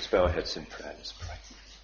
Let's bow our heads in prayer. Let's pray.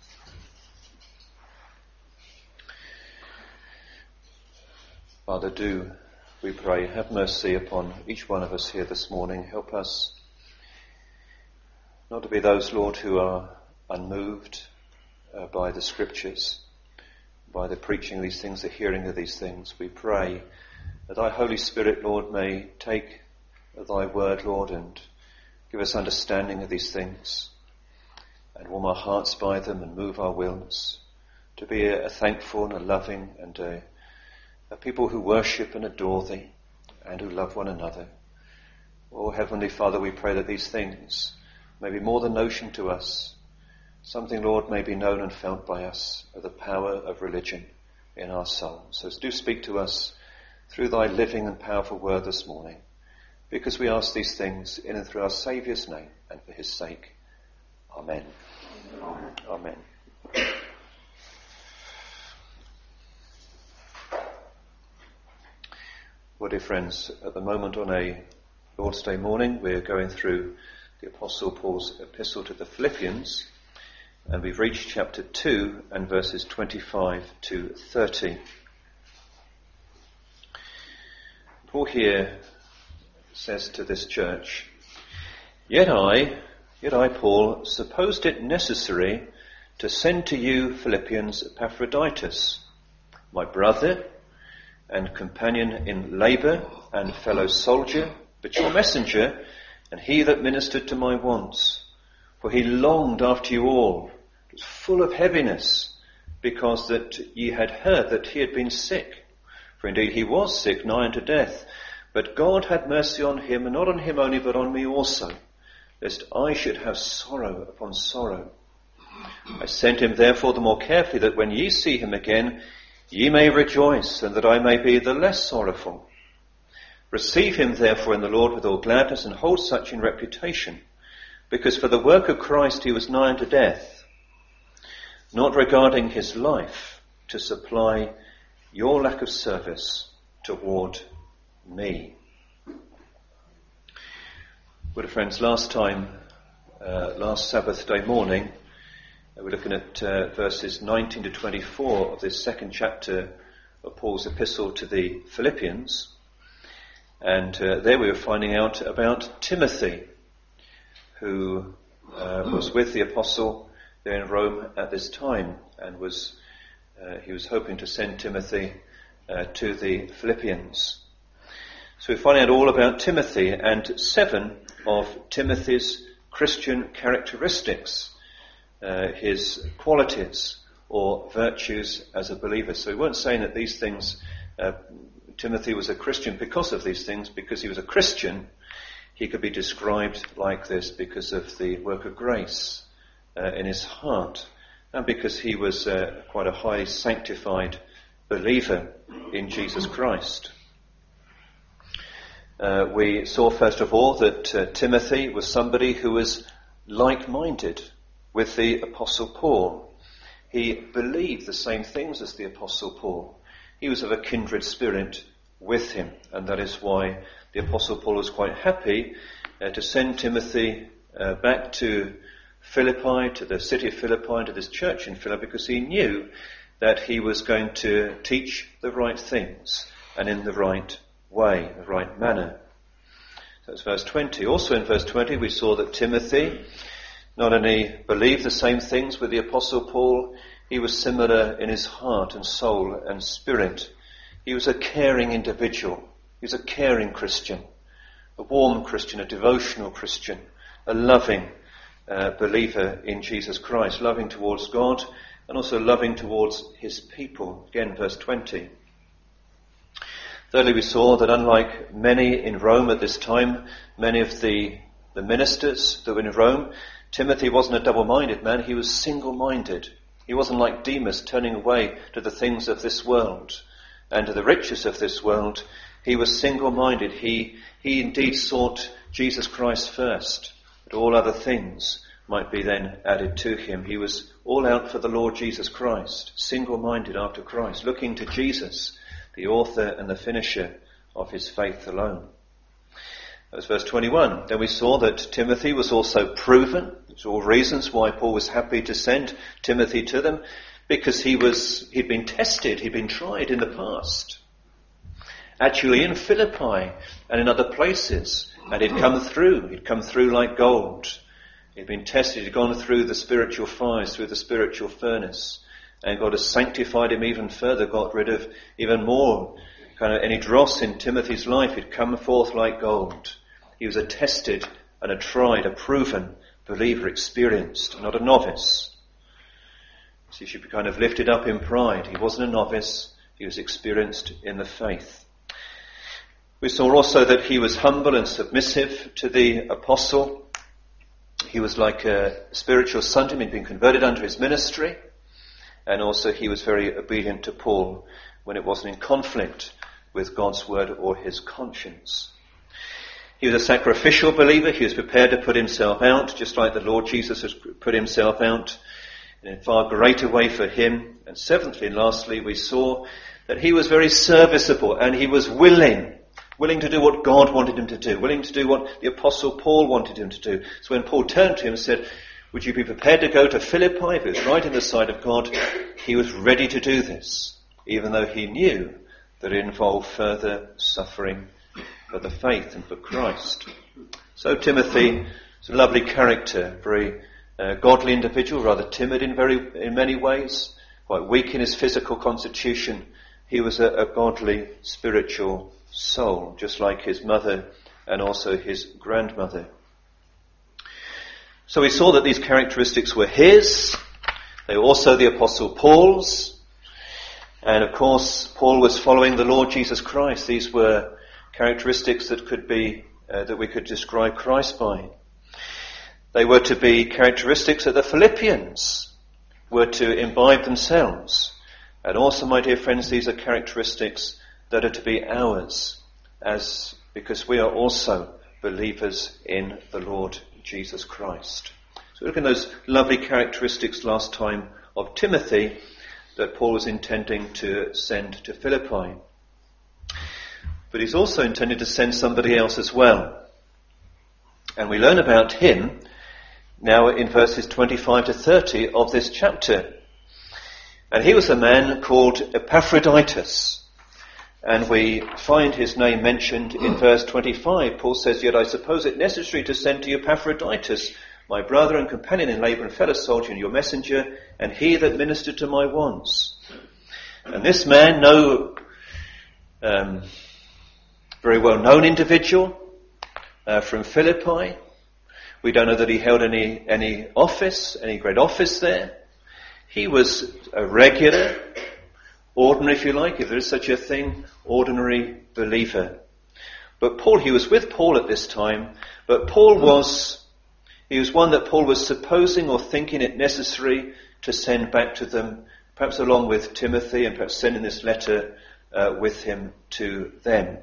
Father, do, we pray, have mercy upon each one of us here this morning. Help us not to be those, Lord, who are unmoved by the Scriptures, by the preaching of these things, the hearing of these things. We pray that thy Holy Spirit, Lord, may take thy word, Lord, and give us understanding of these things and warm our hearts by them and move our wills to be a thankful and a loving and a people who worship and adore thee and who love one another. Oh, Heavenly Father, we pray that these things may be more than notion to us. Something, Lord, may be known and felt by us of the power of religion in our souls. So do speak to us through thy living and powerful word this morning, because we ask these things in and through our Saviour's name and for his sake. Amen. Amen. Well, dear friends, at the moment on a Lord's Day morning, we're going through the Apostle Paul's epistle to the Philippians, and we've reached chapter 2 and verses 25 to 30. Paul here says to this church, Yet I, Paul, supposed it necessary to send to you, Philippians, Epaphroditus, my brother and companion in labour and fellow soldier, but your messenger, and he that ministered to my wants. For he longed after you all, was full of heaviness, because that ye had heard that he had been sick. For indeed he was sick, nigh unto death. But God had mercy on him, and not on him only, but on me also, lest I should have sorrow upon sorrow. I sent him therefore the more carefully, that when ye see him again, ye may rejoice, and that I may be the less sorrowful. Receive him therefore in the Lord with all gladness, and hold such in reputation, because for the work of Christ he was nigh unto death, not regarding his life, to supply your lack of service toward me. Well, friends, last Sabbath day morning, we're looking at verses 19 to 24 of this second chapter of Paul's epistle to the Philippians. And there we were finding out about Timothy, who was with the apostle there in Rome at this time, and he was hoping to send Timothy to the Philippians. So we're finding out all about Timothy and 7 of Timothy's Christian characteristics, his qualities or virtues as a believer. So we weren't saying that these things, Timothy was a Christian because of these things. Because he was a Christian, he could be described like this because of the work of grace in his heart, and because he was quite a highly sanctified believer in Jesus Christ. We saw first of all that Timothy was somebody who was like-minded with the Apostle Paul. He believed the same things as the Apostle Paul. He was of a kindred spirit with him, and that is why the Apostle Paul was quite happy to send Timothy back to Philippi, to the city of Philippi, to this church in Philippi, because he knew that he was going to teach the right things and in the right way, the right manner. That's verse 20. Also in verse 20 we saw that Timothy not only believed the same things with the Apostle Paul, he was similar in his heart and soul and spirit. He was a caring individual. He was a caring Christian, a warm Christian, a devotional Christian, a loving believer in Jesus Christ, loving towards God and also loving towards his people. Again, verse 20. Thirdly, we saw that unlike many in Rome at this time, many of the ministers that were in Rome, Timothy wasn't a double-minded man, he was single-minded. He wasn't like Demas, turning away to the things of this world and to the riches of this world. He was single-minded. He indeed sought Jesus Christ first, but all other things might be then added to him. He was all out for the Lord Jesus Christ, single-minded after Christ, looking to Jesus, the author and the finisher of his faith alone. That was verse 21. Then we saw that Timothy was also proven, There's all reasons why Paul was happy to send Timothy to them, because he'd been tested, he'd been tried in the past. Actually in Philippi and in other places, and he'd come through like gold. He'd been tested, he'd gone through the spiritual fires, through the spiritual furnace, and God has sanctified him even further, got rid of even more kind of any dross in Timothy's life. He'd come forth like gold. He was a tested and a tried, a proven believer, experienced, not a novice. So he should be kind of lifted up in pride. He wasn't a novice, he was experienced in the faith. We saw also that he was humble and submissive to the apostle. He was like a spiritual son to him. He'd been converted under his ministry. And also he was very obedient to Paul when it wasn't in conflict with God's word or his conscience. He was a sacrificial believer. He was prepared to put himself out, just like the Lord Jesus has put himself out in a far greater way for him. And seventhly and lastly, we saw that he was very serviceable and he was willing to do what God wanted him to do, willing to do what the Apostle Paul wanted him to do. So when Paul turned to him and said, would you be prepared to go to Philippi if it was right in the sight of God, he was ready to do this, even though he knew that it involved further suffering for the faith and for Christ. So Timothy is a lovely character, very godly individual, rather timid in many ways, quite weak in his physical constitution. He was a godly spiritual soul, just like his mother and also his grandmother. So we saw that these characteristics were his. They were also the Apostle Paul's. And of course, Paul was following the Lord Jesus Christ. These were characteristics that that we could describe Christ by. They were to be characteristics that the Philippians were to imbibe themselves. And also, my dear friends, these are characteristics that are to be ours, because we are also believers in the Lord Jesus Christ. So look at those lovely characteristics last time of Timothy that Paul was intending to send to Philippi. But he's also intended to send somebody else as well. And we learn about him now in verses 25 to 30 of this chapter. And he was a man called Epaphroditus. And we find his name mentioned in verse 25. Paul says, yet I suppose it necessary to send to you Epaphroditus, my brother and companion in labour and fellow soldier and your messenger, and he that ministered to my wants. And this man, very well known individual from Philippi. We don't know that he held any office, any great office there. He was a regular, ordinary, if you like, if there is such a thing, ordinary believer. But he was with Paul at this time, but he was one that Paul was supposing or thinking it necessary to send back to them, perhaps along with Timothy, and perhaps sending this letter with him to them.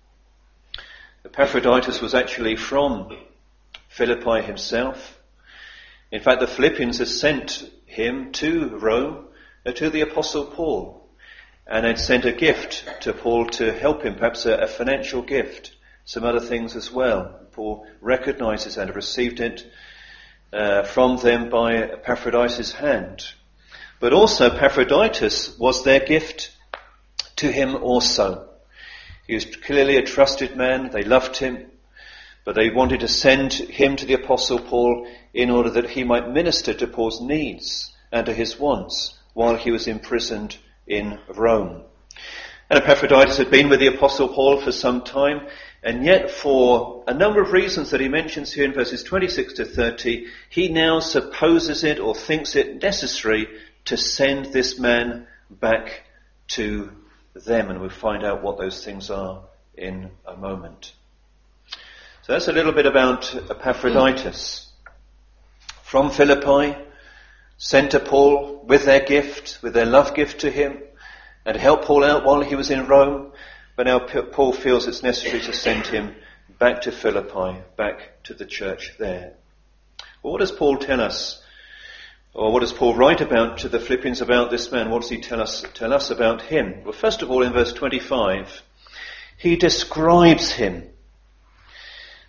Epaphroditus was actually from Philippi himself. In fact, the Philippians had sent him to Rome, to the Apostle Paul, and had sent a gift to Paul to help him, perhaps a financial gift, some other things as well. Paul recognizes and received it from them by Epaphroditus' hand. But also Epaphroditus was their gift to him also. He was clearly a trusted man. They loved him, but they wanted to send him to the Apostle Paul in order that he might minister to Paul's needs and to his wants while he was imprisoned in Rome. And Epaphroditus had been with the Apostle Paul for some time, and yet for a number of reasons that he mentions here in verses 26 to 30, he now supposes it or thinks it necessary to send this man back to them, and we'll find out what those things are in a moment. So that's a little bit about Epaphroditus. From Philippi, sent to Paul with their gift, with their love gift to him, and to help Paul out while he was in Rome. But now Paul feels it's necessary to send him back to Philippi, back to the church there. Well, what does Paul tell us? Or what does Paul write about to the Philippians about this man? What does he tell us about him? Well, first of all, in verse 25, he describes him.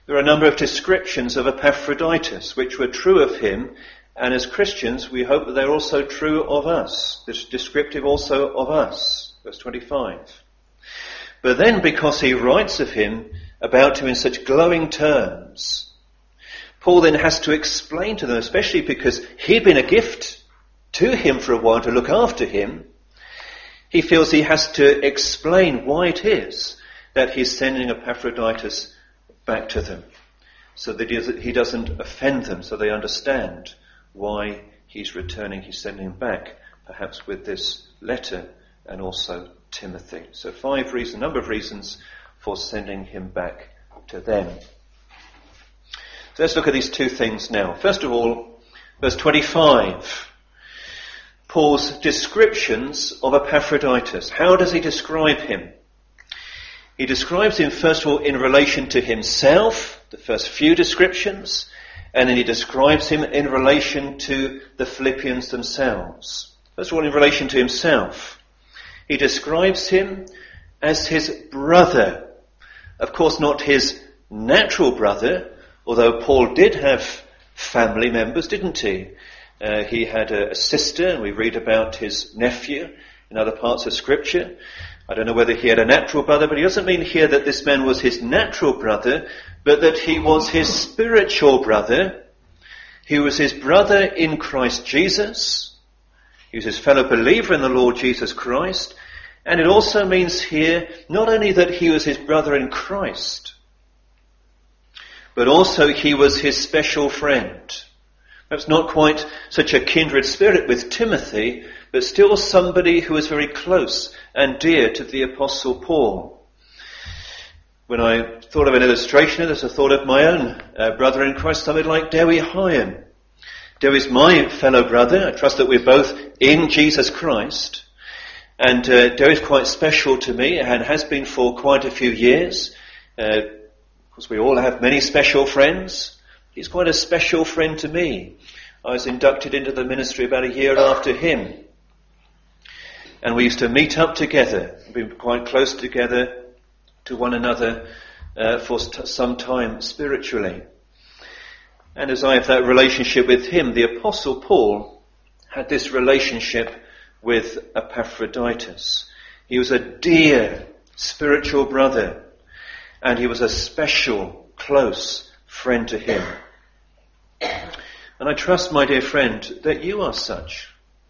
there are a number of descriptions of Epaphroditus which were true of him, and as Christians we hope that they're also true of us. It's descriptive also of us. Verse 25. But then, because he writes about him in such glowing terms, Paul then has to explain to them, especially because he'd been a gift to him for a while to look after him, he feels he has to explain why it is that he's sending Epaphroditus back to them, so that he doesn't offend them, so they understand why he's returning, he's sending him back, perhaps with this letter and also Timothy. So number of reasons for sending him back to them. So let's look at these two things now. First of all, verse 25. Paul's descriptions of Epaphroditus. How does he describe him? He describes him, first of all, in relation to himself, the first few descriptions, and then he describes him in relation to the Philippians themselves. First of all, in relation to himself. He describes him as his brother. Of course, not his natural brother, although Paul did have family members, didn't he? He had a sister, and we read about his nephew in other parts of Scripture. I don't know whether he had a natural brother, but he doesn't mean here that this man was his natural brother, but that he was his spiritual brother. He was his brother in Christ Jesus. He was his fellow believer in the Lord Jesus Christ. And it also means here not only that he was his brother in Christ, but also he was his special friend. Perhaps not quite such a kindred spirit with Timothy, but still somebody who was very close and dear to the Apostle Paul. When I thought of an illustration of this, I thought of my own brother in Christ, somebody like Dewi Hyan. Dewi's my fellow brother. I trust that we're both in Jesus Christ. And Dewi's quite special to me and has been for quite a few years. Of course, we all have many special friends. He's quite a special friend to me. I was inducted into the ministry about a year after him. And we used to meet up together, be quite close together to one another for some time spiritually. And as I have that relationship with him, the Apostle Paul had this relationship with Epaphroditus. He was a dear spiritual brother, and he was a special, close friend to him. And I trust, my dear friend, that you are such.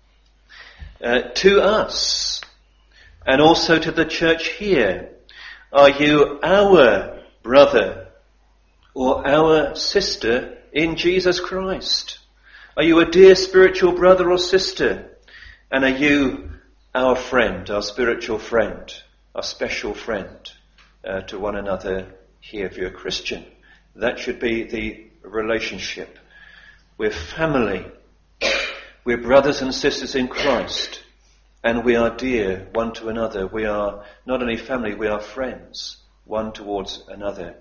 To us, and also to the church here, are you our brother or our sister in Jesus Christ? Are you a dear spiritual brother or sister? And are you our friend, our spiritual friend, our special friend to one another here if you're a Christian? That should be the relationship. We're family. We're brothers and sisters in Christ. And we are dear one to another. We are not only family, we are friends one towards another.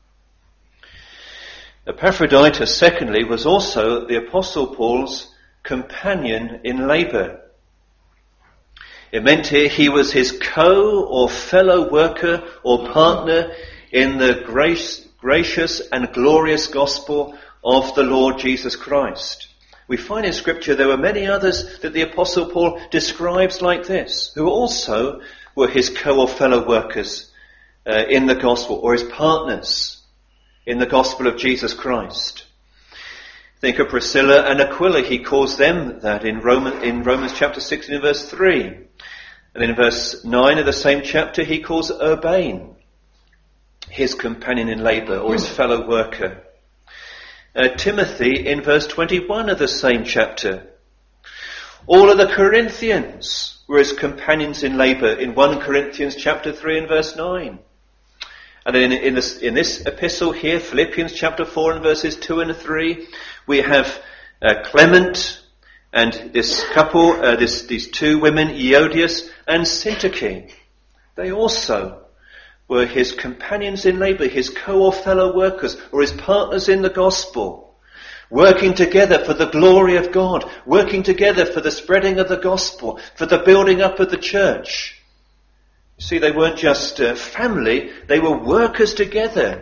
Epaphroditus, secondly, was also the Apostle Paul's companion in labour. It meant here he was his or fellow worker or partner in the gracious and glorious gospel of the Lord Jesus Christ. We find in Scripture there were many others that the Apostle Paul describes like this, who also were his or fellow workers in the gospel, or his partners in the gospel of Jesus Christ. Think of Priscilla and Aquila. He calls them that in Romans chapter 16 and verse 3. And in verse 9 of the same chapter, he calls Urbain his companion in labour, or his fellow worker. Timothy in verse 21 of the same chapter. All of the Corinthians were his companions in labour in 1 Corinthians chapter 3 and verse 9. And then in this epistle here, Philippians chapter 4 and verses 2 and 3, we have Clement and this couple, these two women, Euodias and Syntyche. They also were his companions in labour, his or fellow workers, or his partners in the gospel, working together for the glory of God, working together for the spreading of the gospel, for the building up of the church. You see, they weren't just family, they were workers together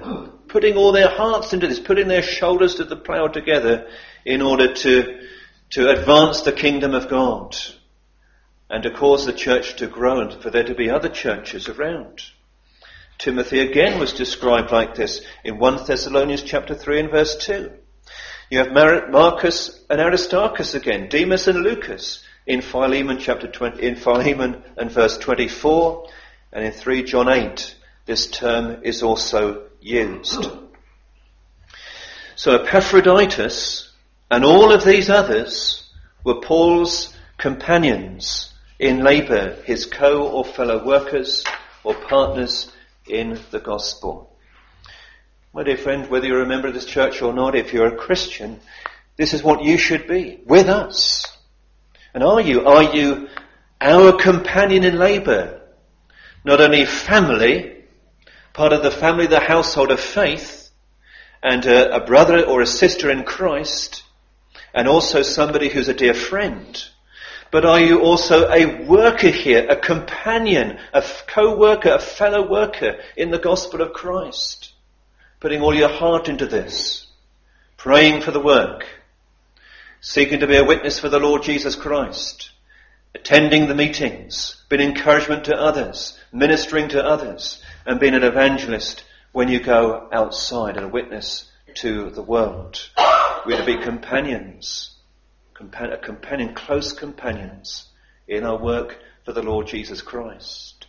putting all their hearts into this, putting their shoulders to the plough together in order to advance the kingdom of God and to cause the church to grow and for there to be other churches around. Timothy again was described like this in 1 Thessalonians chapter 3 and verse 2. You have Marcus and Aristarchus again, Demas and Lucas in Philemon chapter 20, in Philemon and verse 24, and in 3 John 8 this term is also used. So Epaphroditus and all of these others were Paul's companions in labour, his co or fellow workers or partners in the gospel. My dear friend, whether you're a member of this church or not, if you're a Christian, this is what you should be, with us. And are you our companion in labour? Not only family, part of the family, the household of faith, and a brother or a sister in Christ, and also somebody who's a dear friend, but are you also a worker here, a companion, a co-worker, a fellow worker in the gospel of Christ? Putting all your heart into this, praying for the work, seeking to be a witness for the Lord Jesus Christ, attending the meetings, being encouragement to others, ministering to others, and being an evangelist when you go outside and a witness to the world. We're to be companions. Close companions in our work for the Lord Jesus Christ.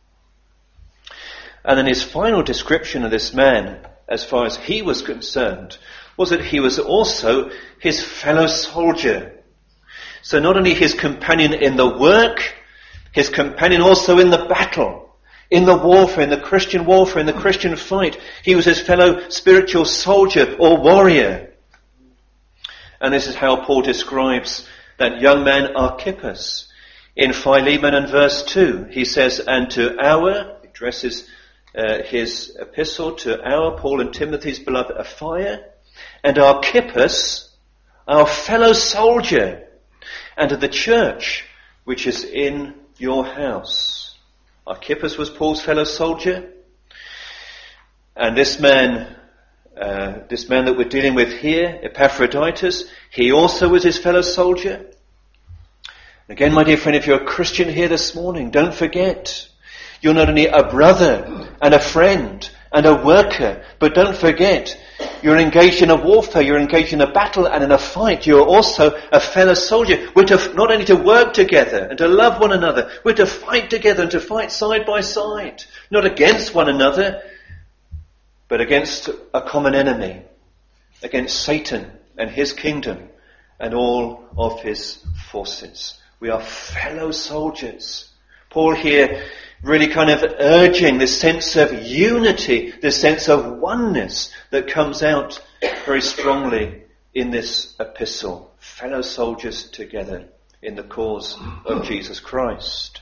And then his final description of this man, as far as he was concerned, was that he was also his fellow soldier. So not only his companion in the work, his companion also in the battle, in the warfare, in the Christian warfare, in the Christian fight. He was his fellow spiritual soldier or warrior. And this is how Paul describes that young man Archippus. In Philemon and verse 2, he says, and to our, he addresses his epistle to our, Paul and Timothy's beloved Apphia, and Archippus, our fellow soldier, and to the church which is in your house. Archippus was Paul's fellow soldier, and this man that we're dealing with here, Epaphroditus, he also was his fellow soldier. Again, my dear friend, if you're a Christian here this morning, don't forget, you're not only a brother and a friend and a worker, but don't forget, you're engaged in a warfare, you're engaged in a battle and in a fight. You're also a fellow soldier. We're to not only to work together and to love one another, we're to fight together and to fight side by side, not against one another, but against a common enemy, against Satan and his kingdom and all of his forces. We are fellow soldiers. Paul here really kind of urging this sense of unity, this sense of oneness that comes out very strongly in this epistle. Fellow soldiers together in the cause of Jesus Christ.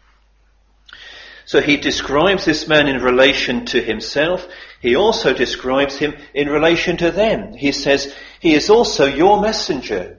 So he describes this man in relation to himself. He also describes him in relation to them. He says, he is also your messenger.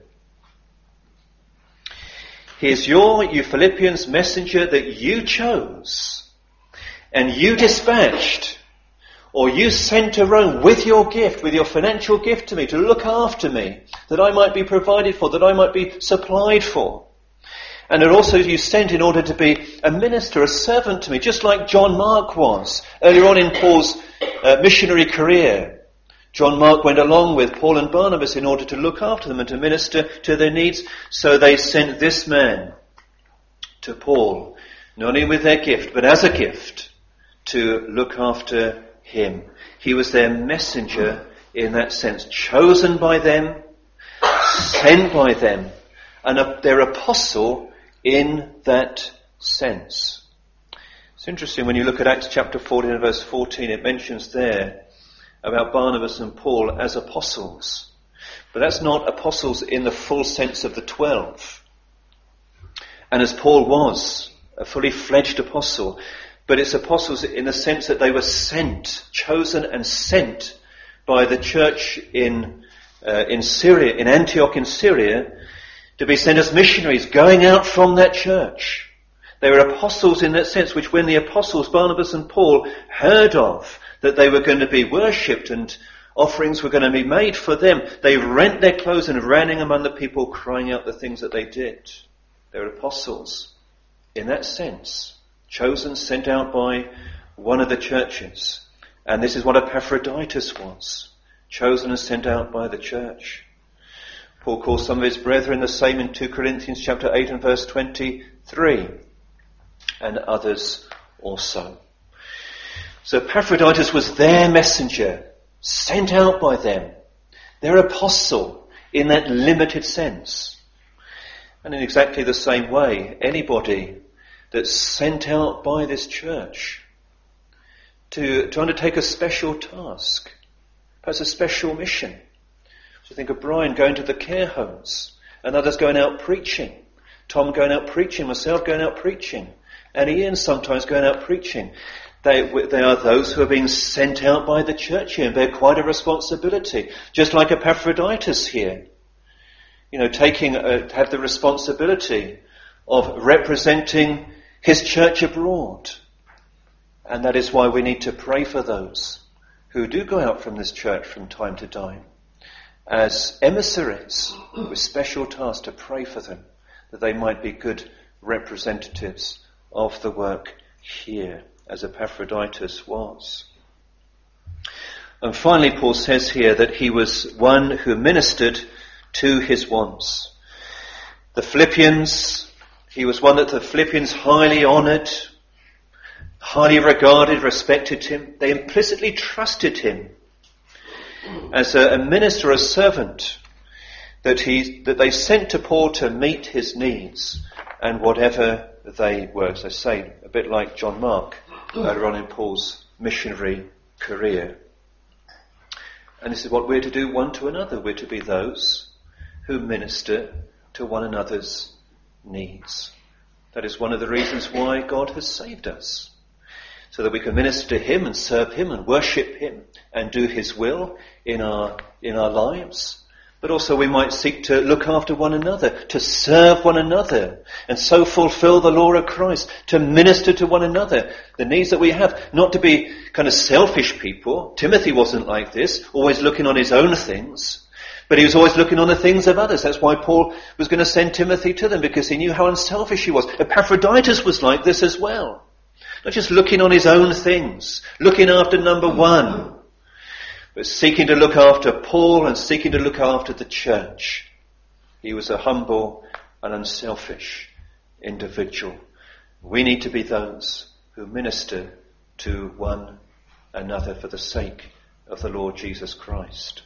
He is you Philippians, messenger that you chose and you dispatched, or you sent to Rome with your gift, with your financial gift to me, to look after me, that I might be provided for, that I might be supplied for. And that also you sent in order to be a minister, a servant to me, just like John Mark was earlier on in Paul's missionary career. John Mark went along with Paul and Barnabas in order to look after them and to minister to their needs. So they sent this man to Paul, not only with their gift, but as a gift, to look after him. He was their messenger in that sense, chosen by them, sent by them, and their apostle in that sense. It's interesting when you look at Acts chapter 14 and verse 14, it mentions there about Barnabas and Paul as apostles. But that's not apostles in the full sense of the 12. And as Paul was a fully fledged apostle, but it's apostles in the sense that they were sent, chosen and sent by the church in Syria, in Antioch in Syria, to be sent as missionaries going out from that church. They were apostles in that sense, which when the apostles, Barnabas and Paul, heard of that they were going to be worshipped and offerings were going to be made for them, they rent their clothes and ran among the people, crying out the things that they did. They were apostles in that sense, chosen, sent out by one of the churches. And this is what Epaphroditus was, chosen and sent out by the church. Paul calls some of his brethren the same in 2 Corinthians chapter 8 and verse 23, and others also. So Epaphroditus was their messenger, sent out by them, their apostle in that limited sense. And in exactly the same way, anybody that's sent out by this church to undertake a special task, perhaps a special mission. So think of Brian going to the care homes, and others going out preaching, Tom going out preaching, myself going out preaching, and Ian sometimes going out preaching. They are those who are being sent out by the church here and bear quite a responsibility. Just like Epaphroditus here. Have the responsibility of representing his church abroad. And that is why we need to pray for those who do go out from this church from time to time as emissaries with special tasks, to pray for them, that they might be good representatives of the work here, as Epaphroditus was. And finally, Paul says here that he was one who ministered to his wants. The Philippians, he was one that the Philippians highly honoured, highly regarded, respected him. They implicitly trusted him as a minister, a servant, that they sent to Paul to meet his needs and whatever they were. As I say, a bit like John Mark earlier on in Paul's missionary career. And this is what we're to do one to another. We're to be those who minister to one another's needs. That is one of the reasons why God has saved us, so that we can minister to him and serve him and worship him and do his will in our lives. But also we might seek to look after one another, to serve one another, and so fulfill the law of Christ, to minister to one another, the needs that we have, not to be kind of selfish people. Timothy wasn't like this, always looking on his own things, but he was always looking on the things of others. That's why Paul was going to send Timothy to them, because he knew how unselfish he was. Epaphroditus was like this as well. Not just looking on his own things, looking after number one, but seeking to look after Paul and seeking to look after the church. He was a humble and unselfish individual. We need to be those who minister to one another for the sake of the Lord Jesus Christ.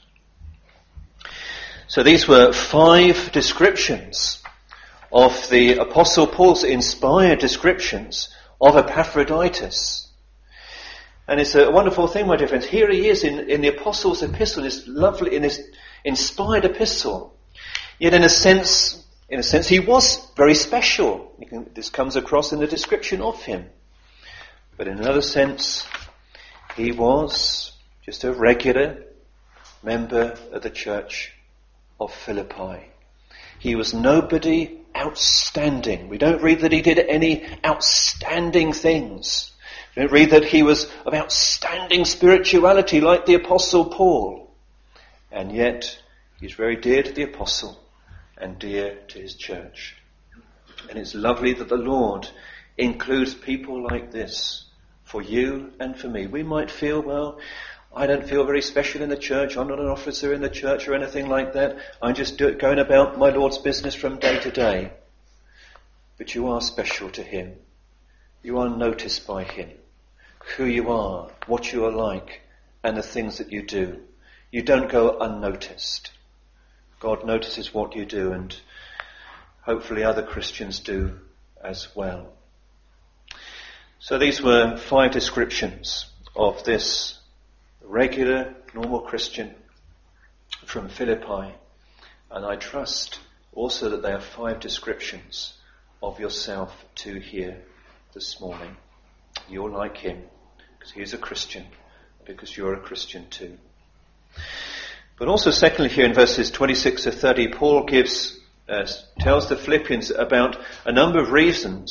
So these were 5 descriptions of the Apostle Paul's inspired descriptions of Epaphroditus. And it's a wonderful thing, my dear friends. Here he is in the Apostles' epistle, this lovely, in this inspired epistle. Yet in a sense, he was very special. This comes across in the description of him. But in another sense, he was just a regular member of the church of Philippi. He was nobody outstanding. We don't read that he did any outstanding things. We don't read that he was of outstanding spirituality like the Apostle Paul. And yet, he's very dear to the Apostle and dear to his church. And it's lovely that the Lord includes people like this for you and for me. We might feel, well, I don't feel very special in the church. I'm not an officer in the church or anything like that. I'm just going about my Lord's business from day to day. But you are special to him. You are noticed by him. Who you are, what you are like, and the things that you do. You don't go unnoticed. God notices what you do, and hopefully other Christians do as well. So these were 5 descriptions of this regular, normal Christian from Philippi. And I trust also that they are 5 descriptions of yourself too here this morning. You're like him, because he is a Christian, because you're a Christian too. But also secondly here in verses 26 to 30, Paul tells the Philippians about a number of reasons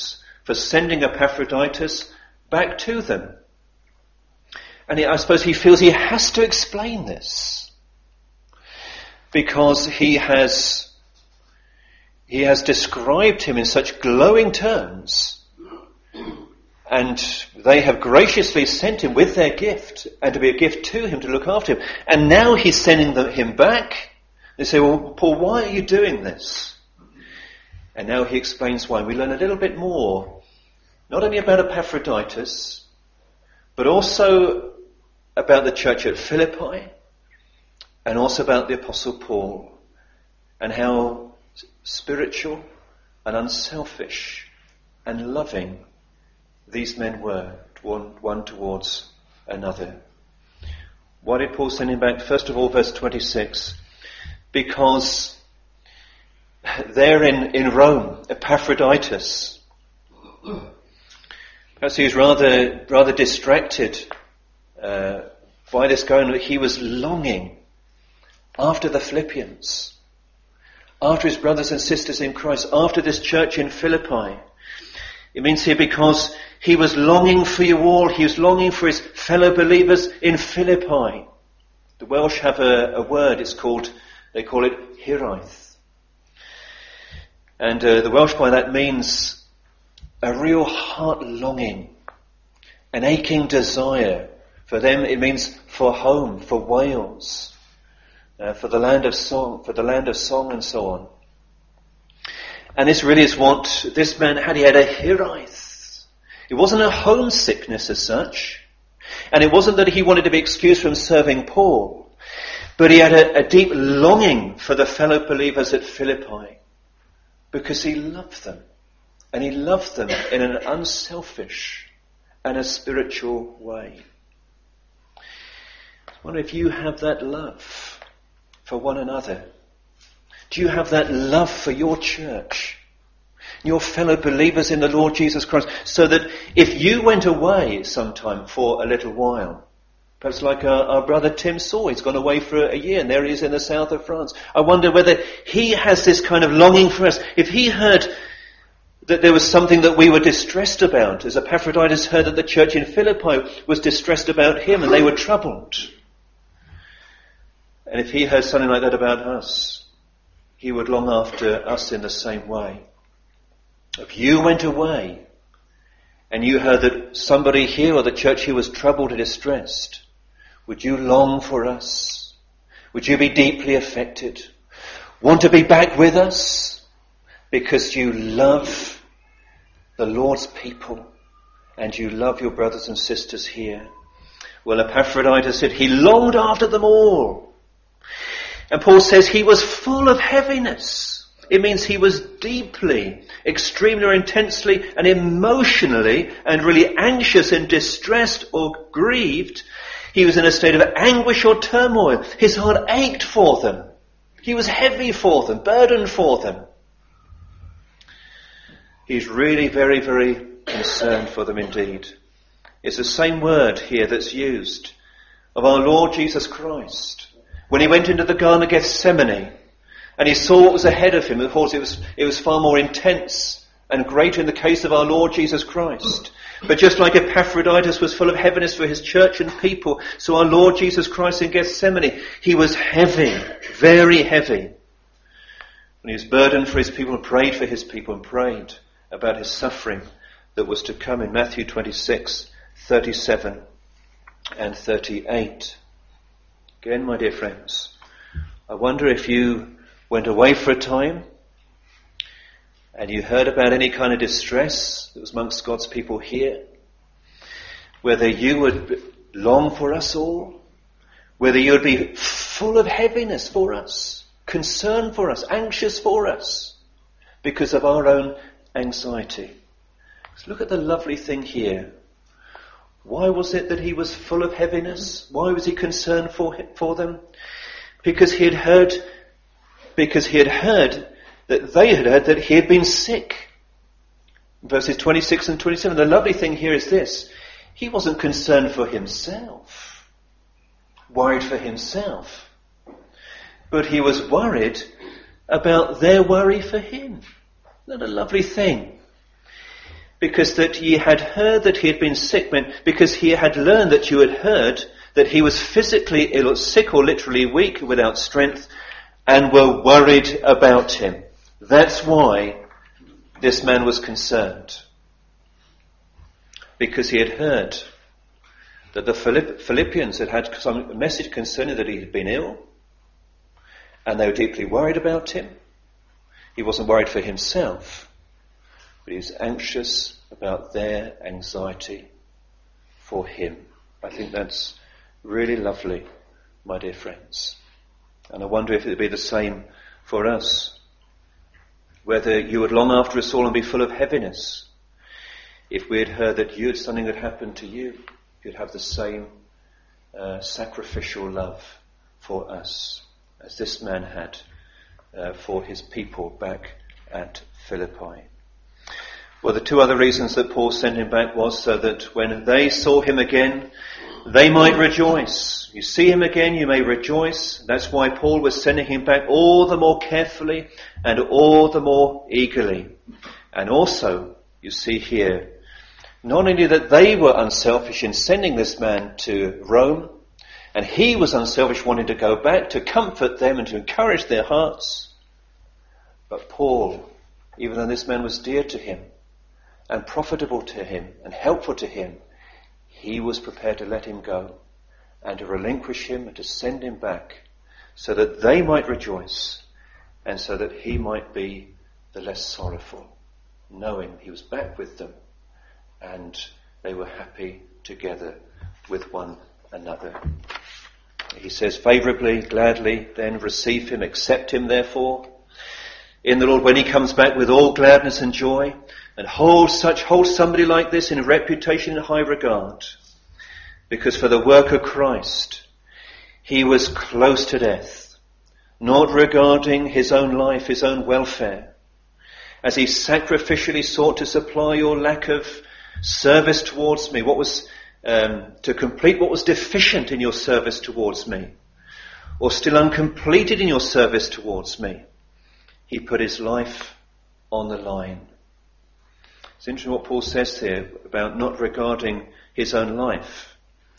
for sending Epaphroditus back to them. And I suppose he feels he has to explain this because he has described him in such glowing terms, and they have graciously sent him with their gift and to be a gift to him to look after him. And now he's sending him back. They say, well, Paul, why are you doing this? And now he explains why. We learn a little bit more, not only about Epaphroditus, but also about the church at Philippi, and also about the Apostle Paul, and how spiritual and unselfish and loving these men were, one towards another. Why did Paul send him back? First of all, verse 26, because there in Rome, Epaphroditus, perhaps he was rather distracted by this going. He was longing after the Philippians, after his brothers and sisters in Christ, after this church in Philippi. It means here because he was longing for you all. He was longing for his fellow believers in Philippi. The Welsh have a word, they call it hiraeth. And the Welsh by that means a real heart longing, an aching desire. For them it means for home, for Wales, for the land of song and so on. And this really is what this man had. He had a hiraeth. It wasn't a homesickness as such. And it wasn't that he wanted to be excused from serving Paul. But he had a deep longing for the fellow believers at Philippi. Because he loved them. And he loved them in an unselfish and a spiritual way. I wonder if you have that love for one another. Do you have that love for your church, your fellow believers in the Lord Jesus Christ, so that if you went away sometime for a little while, perhaps like our brother Tim saw, he's gone away for a year and there he is in the south of France. I wonder whether he has this kind of longing for us. If he heard that there was something that we were distressed about, as Epaphroditus heard that the church in Philippi was distressed about him and they were troubled. And if he heard something like that about us, he would long after us in the same way. If you went away and you heard that somebody here or the church here was troubled or distressed, would you long for us? Would you be deeply affected? Want to be back with us because you love the Lord's people and you love your brothers and sisters here? Well, Epaphroditus said he longed after them all. And Paul says he was full of heaviness. It means he was deeply, extremely or intensely and emotionally and really anxious and distressed or grieved. He was in a state of anguish or turmoil. His heart ached for them. He was heavy for them, burdened for them. He's really very, very concerned for them indeed. It's the same word here that's used of our Lord Jesus Christ. When he went into the Garden of Gethsemane and he saw what was ahead of him, of course it was far more intense and greater in the case of our Lord Jesus Christ. But just like Epaphroditus was full of heaviness for his church and people, so our Lord Jesus Christ in Gethsemane, he was heavy, very heavy. And he was burdened for his people and prayed for his people and prayed about his suffering that was to come in Matthew 26, 37 and 38. Again, my dear friends, I wonder if you went away for a time and you heard about any kind of distress that was amongst God's people here, whether you would long for us all, whether you would be full of heaviness for us, concern for us, anxious for us, because of our own anxiety. So look at the lovely thing here. Why was it that he was full of heaviness? Why was he concerned for them? Because he had heard that they had heard that he had been sick. Verses 26 and 27. The lovely thing here is this. He wasn't concerned for himself, worried for himself, but he was worried about their worry for him. Isn't that a lovely thing? because that ye had heard that he had been sick, because he had learned that you had heard that he was physically ill, sick or literally weak, without strength, and were worried about him. That's why this man was concerned. Because he had heard that the Philippians had had some message concerning that he had been ill, and they were deeply worried about him. He wasn't worried for himself, but he was anxious about their anxiety for him. I think that's really lovely, my dear friends. And I wonder if it would be the same for us. Whether you would long after us all and be full of heaviness. If we had heard that something had happened to you, you'd have the same sacrificial love for us as this man had for his people back at Philippi. Well, the two other reasons that Paul sent him back was so that when they saw him again, they might rejoice. You see him again, you may rejoice. That's why Paul was sending him back all the more carefully and all the more eagerly. And also, you see here, not only that they were unselfish in sending this man to Rome, and he was unselfish wanting to go back to comfort them and to encourage their hearts, but Paul, even though this man was dear to him and profitable to him and helpful to him, he was prepared to let him go and to relinquish him and to send him back so that they might rejoice and so that he might be the less sorrowful, knowing he was back with them and they were happy together with one another. He says, favourably, gladly, then receive him, accept him therefore in the Lord when he comes back with all gladness and joy, and hold somebody like this in reputation and high regard, because for the work of Christ he was close to death, not regarding his own life, his own welfare, as he sacrificially sought to supply your lack of service towards me, to complete what was deficient in your service towards me, or still uncompleted in your service towards me. He put his life on the line. It's interesting what Paul says here about not regarding his own life.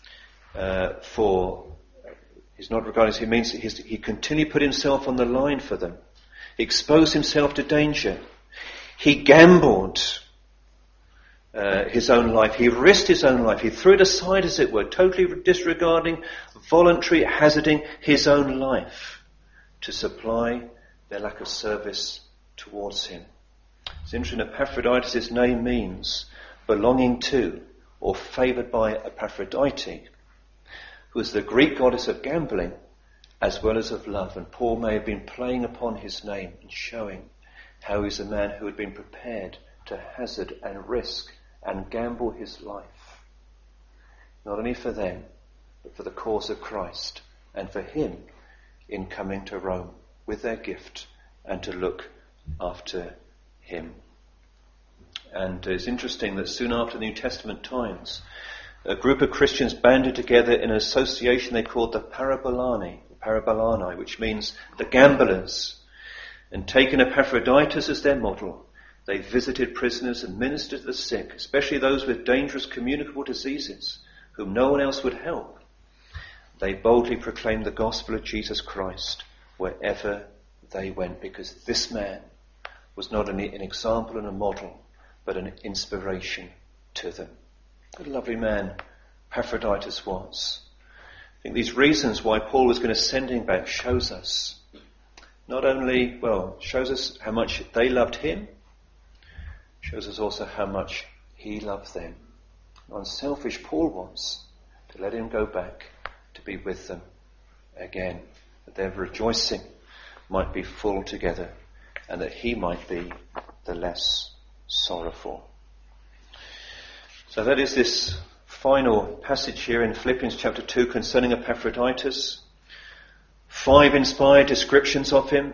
He's not regarding, it means he continually put himself on the line for them. He exposed himself to danger. He gambled his own life. He risked his own life. He threw it aside, as it were, totally disregarding, voluntary hazarding his own life to supply their lack of service towards him. It's interesting, Epaphroditus' name means belonging to or favoured by Aphrodite, who is the Greek goddess of gambling as well as of love. And Paul may have been playing upon his name and showing how he's a man who had been prepared to hazard and risk and gamble his life, not only for them, but for the cause of Christ and for him in coming to Rome with their gift and to look after him. And it's interesting that soon after the New Testament times, a group of Christians banded together in an association they called the Parabolani, which means the gamblers, and taking Epaphroditus as their model, they visited prisoners and ministered to the sick, especially those with dangerous communicable diseases, whom no one else would help. They boldly proclaimed the gospel of Jesus Christ wherever they went, because this man was not only an example and a model, but an inspiration to them. What a lovely man Epaphroditus was. I think these reasons why Paul was going to send him back shows us shows us how much they loved him, shows us also how much he loved them. How unselfish Paul was to let him go back to be with them again, that their rejoicing might be full together and that he might be the less sorrowful. So that is this final passage here in Philippians chapter 2 concerning Epaphroditus. 5 inspired descriptions of him.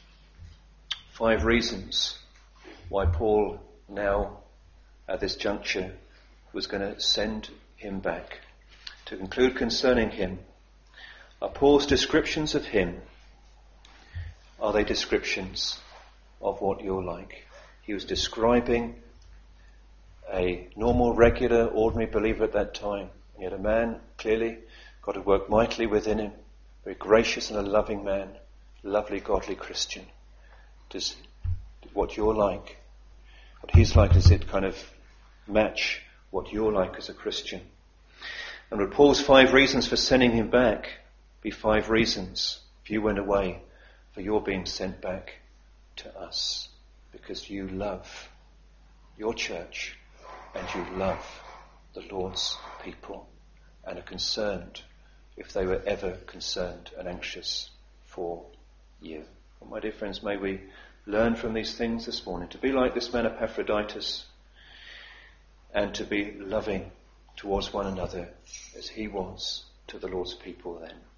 5 reasons why Paul now, at this juncture, was going to send him back. To conclude concerning him, are Paul's descriptions of him, are they descriptions of what you're like? He was describing a normal, regular, ordinary believer at that time. He had a man, clearly, God had worked mightily within him, very gracious and a loving man, lovely, godly Christian. Does what you're like, what he's like, does it kind of match what you're like as a Christian? And would Paul's 5 reasons for sending him back be 5 reasons, if you went away, for your being sent back to us? Because you love your church and you love the Lord's people and are concerned if they were ever concerned and anxious for you. Well, my dear friends, may we learn from these things this morning to be like this man Epaphroditus and to be loving towards one another as he was to the Lord's people then.